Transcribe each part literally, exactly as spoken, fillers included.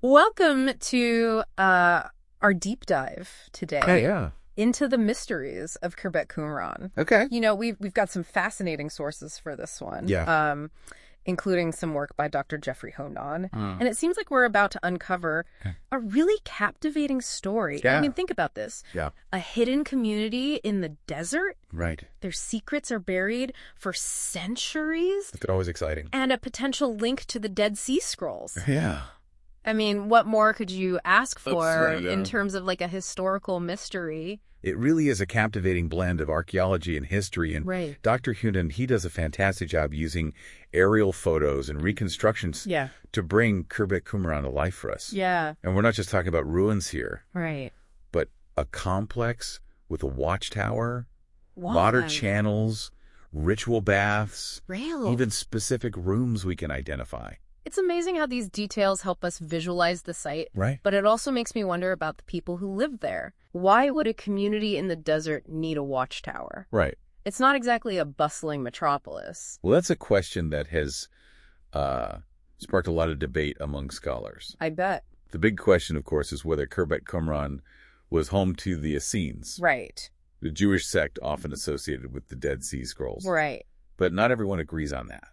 Welcome to uh, our deep dive today. Yeah, yeah. Into the mysteries of Khirbet Qumran. Okay. You know, we've, we've got some fascinating sources for this one. Yeah. Um, including some work by Doctor Jeffrey Honan. Mm. And it seems like we're about to uncover okay. a really captivating story. Yeah. I mean, think about this. Yeah. A hidden community in the desert. Right. Their secrets are buried for centuries. It's always exciting. And a potential link to the Dead Sea Scrolls. Yeah. I mean, what more could you ask for right, yeah. in terms of like a historical mystery? It really is a captivating blend of archaeology and history. And right. Doctor Honan, he does a fantastic job using aerial photos and reconstructions yeah. to bring Khirbet Qumran to life for us. Yeah. And we're not just talking about ruins here. Right. But a complex with a watchtower, Wow. water channels, ritual baths, Real. even specific rooms we can identify. It's amazing how these details help us visualize the site, right? But it also makes me wonder about the people who live there. Why would a community in the desert need a watchtower? Right. It's not exactly a bustling metropolis. Well, that's a question that has uh, sparked a lot of debate among scholars. I bet. The big question, of course, is whether Khirbet Qumran was home to the Essenes. Right. The Jewish sect often associated with the Dead Sea Scrolls. Right. But not everyone agrees on that.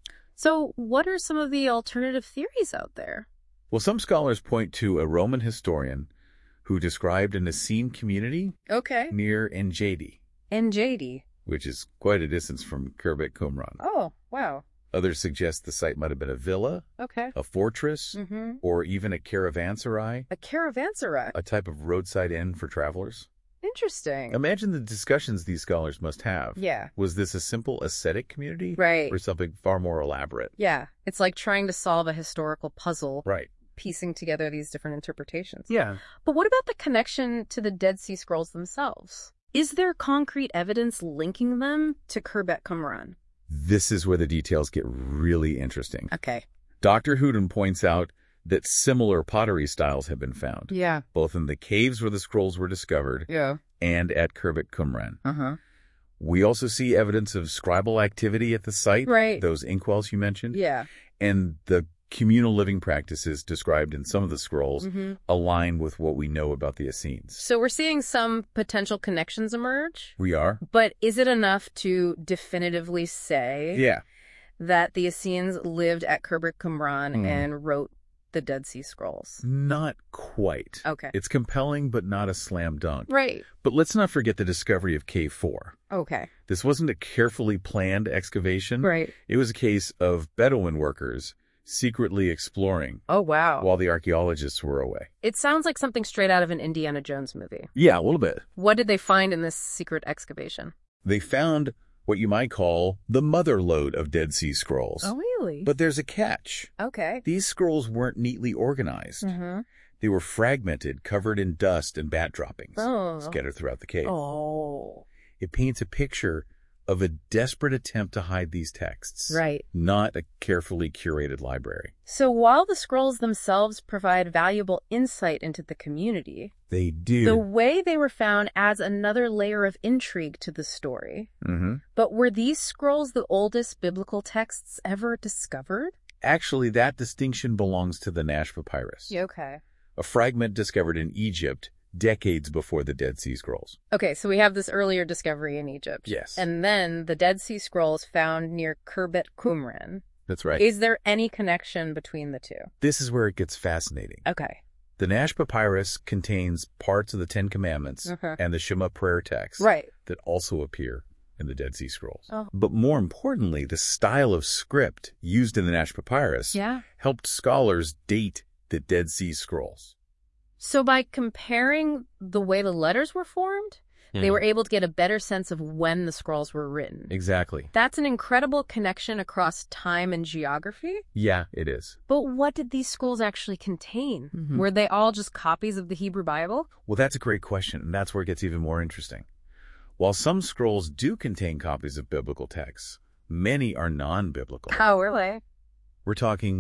So what are some of the alternative theories out there? Well, some scholars point to a Roman historian who described an Essene community okay. near Enjadi. Enjadi. Which is quite a distance from Khirbet Qumran. Oh, wow. Others suggest the site might have been a villa, okay. a fortress, mm-hmm. or even a caravanserai. A caravanserai? A type of roadside inn for travelers. Interesting. Imagine the discussions these scholars must have. Yeah. Was this a simple ascetic community? Right. Or something far more elaborate? Yeah. It's like trying to solve a historical puzzle. Right. Piecing together these different interpretations. Yeah. But what about the connection to the Dead Sea Scrolls themselves? Is there concrete evidence linking them to Khirbet Qumran? This is where the details get really interesting. Okay. Doctor Honan points out that similar pottery styles have been found. Yeah. Both in the caves where the scrolls were discovered. Yeah. And at Khirbet Qumran. Uh-huh. We also see evidence of scribal activity at the site. Right. Those inkwells you mentioned. Yeah. And the communal living practices described in some of the scrolls mm-hmm. align with what we know about the Essenes. So we're seeing some potential connections emerge? We are. But is it enough to definitively say yeah. that the Essenes lived at Khirbet Qumran mm. and wrote the Dead Sea Scrolls? Not quite. Okay. It's compelling, but not a slam dunk. Right. But let's not forget the discovery of Cave four. Okay. This wasn't a carefully planned excavation. Right. It was a case of Bedouin workers secretly exploring. Oh, wow. While the archaeologists were away. It sounds like something straight out of an Indiana Jones movie. Yeah, a little bit. What did they find in this secret excavation? They found what you might call the mother lode of Dead Sea Scrolls. Oh, really? But there's a catch. Okay. These scrolls weren't neatly organized. Mm-hmm. They were fragmented, covered in dust and bat droppings, oh. scattered throughout the cave. Oh. It paints a picture of a desperate attempt to hide these texts. Right. Not a carefully curated library. So while the scrolls themselves provide valuable insight into the community, they do. The way they were found adds another layer of intrigue to the story. Mm-hmm. But were these scrolls the oldest biblical texts ever discovered? Actually, that distinction belongs to the Nash Papyrus. Okay. A fragment discovered in Egypt decades before the Dead Sea Scrolls. Okay, so we have this earlier discovery in Egypt. Yes. And then the Dead Sea Scrolls found near Khirbet Qumran. That's right. Is there any connection between the two? This is where it gets fascinating. Okay. The Nash Papyrus contains parts of the Ten Commandments okay. and the Shema prayer text right. that also appear in the Dead Sea Scrolls. Oh. But more importantly, the style of script used in the Nash Papyrus yeah. helped scholars date the Dead Sea Scrolls. So by comparing the way the letters were formed, mm. they were able to get a better sense of when the scrolls were written. Exactly. That's an incredible connection across time and geography. Yeah, it is. But what did these scrolls actually contain? Mm-hmm. Were they all just copies of the Hebrew Bible? Well, that's a great question, and that's where it gets even more interesting. While some scrolls do contain copies of biblical texts, many are non-biblical. Oh, really? We're talking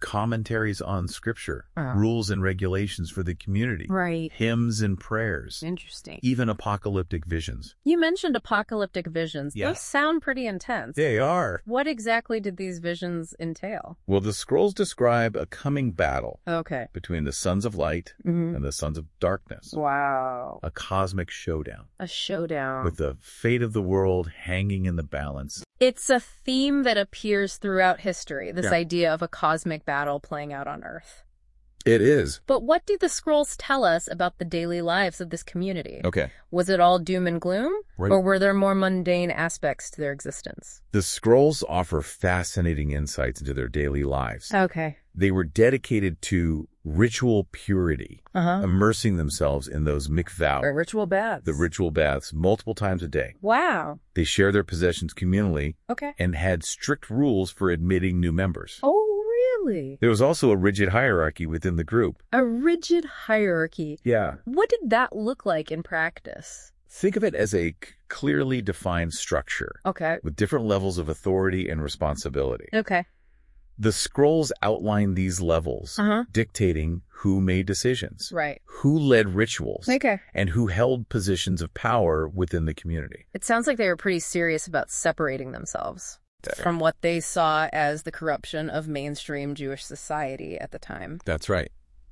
commentaries on scripture, Oh. rules and regulations for the community, Right. hymns and prayers, Interesting. even apocalyptic visions. You mentioned apocalyptic visions. Yeah. Those sound pretty intense. They are. What exactly did these visions entail? Well, the scrolls describe a coming battle Okay. between the sons of light hmm and the sons of darkness. Wow. A cosmic showdown A showdown. with the fate of the world hanging in the balance. It's a theme that appears throughout history, this Yeah. idea of a cosmic battle playing out on Earth. It is. But what do the scrolls tell us about the daily lives of this community? Okay. Was it all doom and gloom? Right. Or were there more mundane aspects to their existence? The scrolls offer fascinating insights into their daily lives. Okay. They were dedicated to ritual purity, Uh-huh. immersing themselves in those Or mikvah, ritual baths. the ritual baths, multiple times a day. Wow. They shared their possessions communally Okay. and had strict rules for admitting new members. Oh, really? There was also a rigid hierarchy within the group. A rigid hierarchy. Yeah. What did that look like in practice? Think of it as a c- clearly defined structure Okay. with different levels of authority and responsibility. Okay. The scrolls outline these levels, Uh-huh. dictating who made decisions, Right. who led rituals, Okay. and who held positions of power within the community. It sounds like they were pretty serious about separating themselves from what they saw as the corruption of mainstream Jewish society at the time. That's right.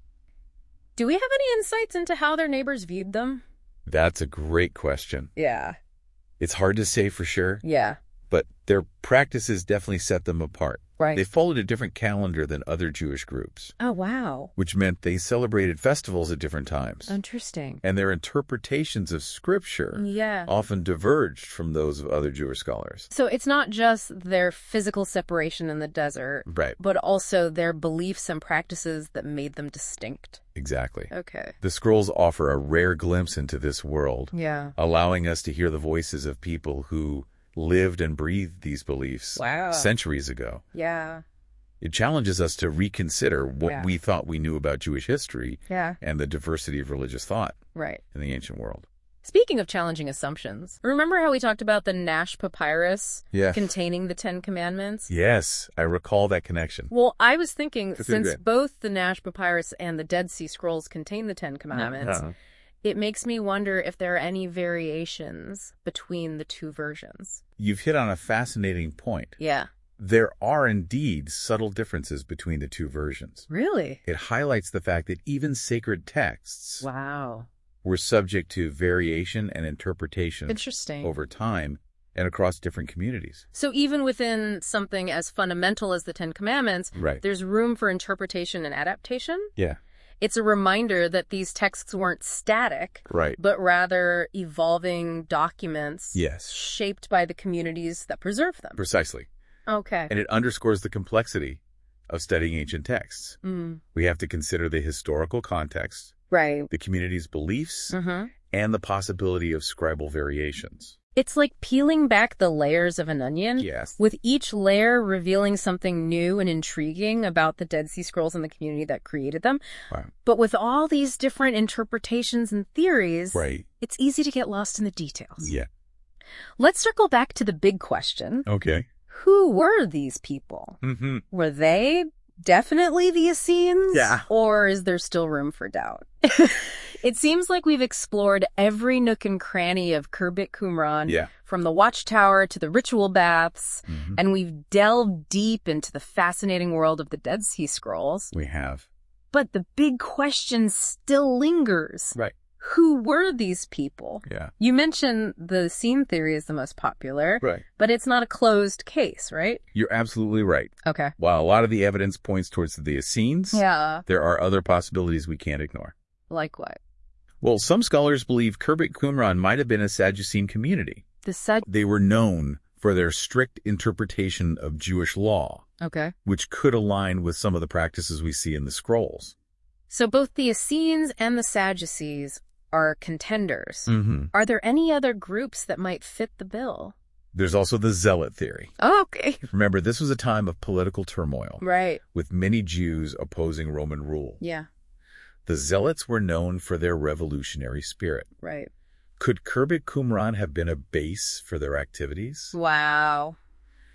Do we have any insights into how their neighbors viewed them? That's a great question. Yeah. It's hard to say for sure, Yeah. but their practices definitely set them apart. Right. They followed a different calendar than other Jewish groups, Oh, wow. which meant they celebrated festivals at different times. Interesting. And their interpretations of scripture Yeah. often diverged from those of other Jewish scholars. So it's not just their physical separation in the desert, Right, but also their beliefs and practices that made them distinct. exactly. Okay. The scrolls offer a rare glimpse into this world, Yeah. allowing us to hear the voices of people who lived and breathed these beliefs Wow. centuries ago. Yeah. It challenges us to reconsider what Yeah. we thought we knew about Jewish history Yeah. and the diversity of religious thought Right. in the ancient world. Speaking of challenging assumptions, remember how we talked about the Nash Papyrus Yeah. containing the Ten Commandments? Yes, I recall that connection. Well, I was thinking, That's since great. both the Nash Papyrus and the Dead Sea Scrolls contain the Ten Commandments, Uh-huh. it makes me wonder if there are any variations between the two versions. You've hit on a fascinating point. Yeah. There are indeed subtle differences between the two versions. Really? It highlights the fact that even sacred texts Wow. were subject to variation and interpretation Interesting. over time and across different communities. So even within something as fundamental as the Ten Commandments, Right. there's room for interpretation and adaptation? Yeah. It's a reminder that these texts weren't static, Right. but rather evolving documents Yes. shaped by the communities that preserve them. Precisely. Okay. And it underscores the complexity of studying ancient texts. Mm, We have to consider the historical context, right. the community's beliefs, hmm and the possibility of scribal variations. It's like peeling back the layers of an onion, Yes. with each layer revealing something new and intriguing about the Dead Sea Scrolls and the community that created them. Wow. But with all these different interpretations and theories, Right. it's easy to get lost in the details. Yeah. Let's circle back to the big question. Okay. Who were these people? Mm-hmm. Were they definitely the Essenes? Yeah. Or is there still room for doubt? It seems like we've explored every nook and cranny of Khirbet Qumran, Yeah. from the watchtower to the ritual baths, Mhm. and we've delved deep into the fascinating world of the Dead Sea Scrolls. We have. But the big question still lingers. Right. Who were these people? Yeah. You mentioned the Essene theory is the most popular, Right. but it's not a closed case, right? You're absolutely right. Okay. While a lot of the evidence points towards the Essenes, Yeah. there are other possibilities we can't ignore. Like what? Well, some scholars believe Khirbet Qumran might have been a Sadducene community. The Sag- They were known for their strict interpretation of Jewish law, Okay. which could align with some of the practices we see in the scrolls. So both the Essenes and the Sadducees are contenders. Mm-hmm. Are there any other groups that might fit the bill? There's also the Zealot theory. Oh, okay. Remember, this was a time of political turmoil, Right. with many Jews opposing Roman rule. Yeah. The Zealots were known for their revolutionary spirit. Right. Could Khirbet Qumran have been a base for their activities? Wow.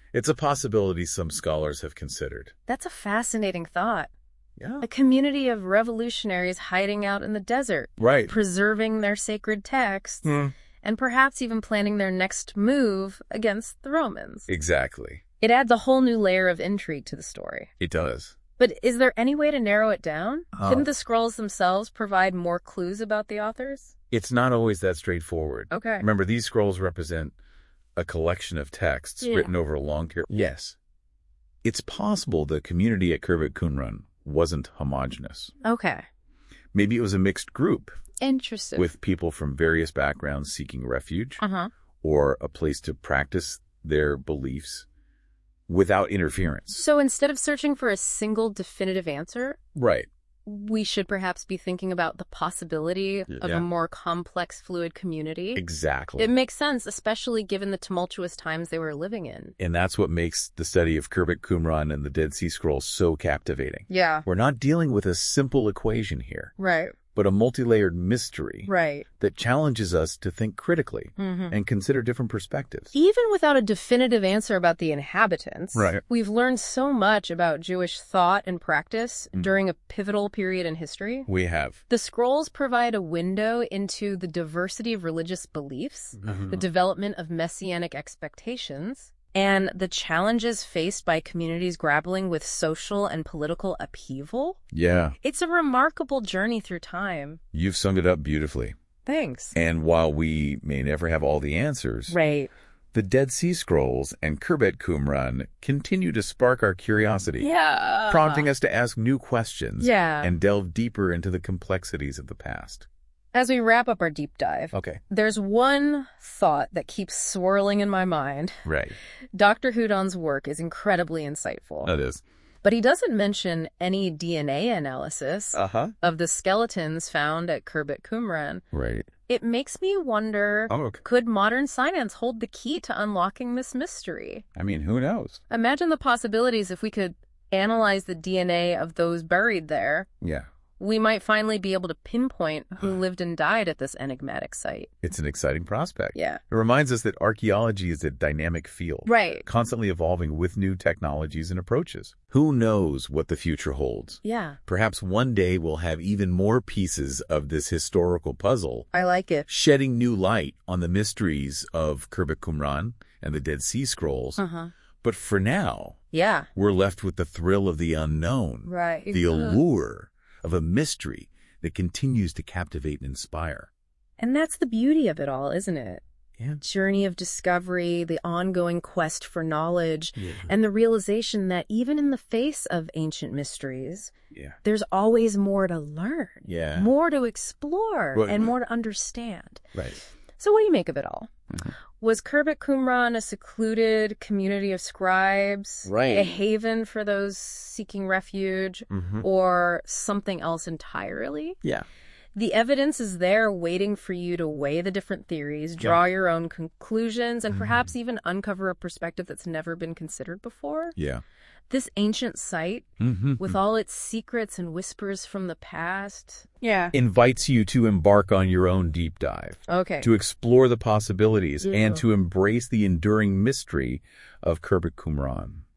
It's a possibility some scholars have considered. That's a fascinating thought. Yeah. A community of revolutionaries hiding out in the desert, Right. preserving their sacred texts, Hmm. and perhaps even planning their next move against the Romans. Exactly. It adds a whole new layer of intrigue to the story. It does. But is there any way to narrow it down? Oh. Couldn't the scrolls themselves provide more clues about the authors? It's not always that straightforward. Okay. Remember, these scrolls represent a collection of texts Yeah. written over a long period. Yes. It's possible the community at Khirbet Qumran wasn't homogenous. Okay. Maybe it was a mixed group Interesting. with people from various backgrounds seeking refuge Uh-huh. or a place to practice their beliefs without interference. So instead of searching for a single definitive answer, Right. we should perhaps be thinking about the possibility of Yeah. a more complex, fluid community. Exactly. It makes sense, especially given the tumultuous times they were living in. And that's what makes the study of Khirbet Qumran and the Dead Sea Scrolls so captivating. Yeah. We're not dealing with a simple equation here, Right. but a multi-layered mystery Right. that challenges us to think critically Mm-hmm. and consider different perspectives. Even without a definitive answer about the inhabitants, Right. we've learned so much about Jewish thought and practice Mm. during a pivotal period in history. We have. The scrolls provide a window into the diversity of religious beliefs, Mm-hmm. the development of messianic expectations, and the challenges faced by communities grappling with social and political upheaval. Yeah, It's a remarkable journey through time. you've summed it up beautifully. Thanks. And while we may never have all the answers, Right. the Dead Sea Scrolls and Khirbet Qumran continue to spark our curiosity, Yeah. prompting us to ask new questions Yeah. and delve deeper into the complexities of the past. As we wrap up our deep dive, Okay. there's one thought that keeps swirling in my mind. Right. Doctor Houdon's work is incredibly insightful, That is. but he doesn't mention any D N A analysis Uh-huh. of the skeletons found at Khirbet Qumran. Right. It makes me wonder, Oh, okay. could modern science hold the key to unlocking this mystery? I mean, who knows? Imagine the possibilities if we could analyze the D N A of those buried there. Yeah. We might finally be able to pinpoint who lived and died at this enigmatic site. It's an exciting prospect. Yeah. It reminds us that archaeology is a dynamic field, Right. constantly evolving with new technologies and approaches. Who knows what the future holds? Yeah. Perhaps one day we'll have even more pieces of this historical puzzle, I like it. shedding new light on the mysteries of Khirbet Qumran and the Dead Sea Scrolls. Uh-huh. But for now, Yeah. we're left with the thrill of the unknown, Right. the allure of a mystery that continues to captivate and inspire. And that's the beauty of it all, isn't it? Yeah. Journey of discovery, the ongoing quest for knowledge, Yeah. and the realization that even in the face of ancient mysteries, Yeah. there's always more to learn, Yeah. more to explore, Right. and more to understand. Right. So what do you make of it all? Mhm. Was Khirbet Qumran a secluded community of scribes, Right. a haven for those seeking refuge, Mm-hmm. or something else entirely? Yeah. The evidence is there waiting for you to weigh the different theories, draw your own conclusions, and perhaps even uncover a perspective that's never been considered before. Yeah. This ancient site, Mm-hmm. with all its secrets and whispers from the past. Yeah. invites you to embark on your own deep dive, Okay. to explore the possibilities, Yeah. and to embrace the enduring mystery of Khirbet Qumran.